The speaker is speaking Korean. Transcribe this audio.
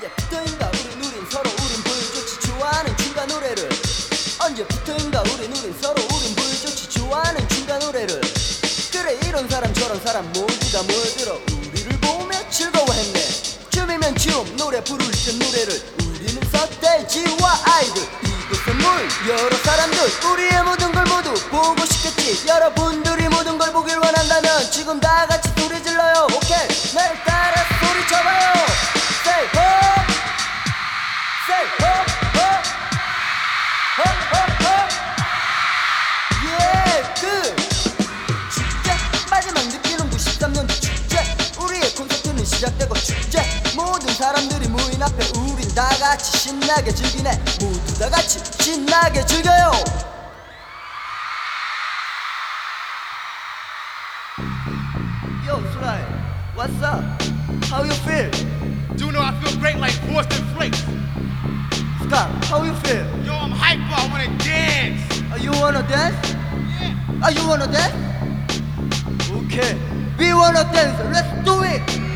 언제부터인가 우린 서로 우린 불같이 좋아하는 중간 노래를. 언제부터인가 우린 서로 우린 불같이 좋아하는 중간 노래를. 그래 이런 사람 저런 사람 모두 다 모여들어 우리를 보며 즐거워했네. 춤이면 춤 노래 부를 땐 노래를. 우리는 서태지와 아이들 이곳에 모인 여러 사람들. 우리의 모든 걸 모두 보고 싶겠지. 여러분들이 모든 걸 보길 원한다면 지금 다 같이 소리 질러요. 오케이 날 따라 소리 쳐봐요. Say ho Say ho ho ho ho ho Yeah good. 축제 마지막 느끼는 93년도 축제. 우리의 콘서트는 시작되고 축제. 모든 사람들이 모인 앞에 우린 다 같이 신나게 즐기네. 모두 다 같이 신나게 즐겨요. Yo Sly, what's up? How you feel? Juno, I feel great like Boston Flakes. Scott, how you feel? Yo, I'm hyper, I wanna dance. You wanna dance? Yeah. You wanna dance? Okay, we wanna dance, let's do it.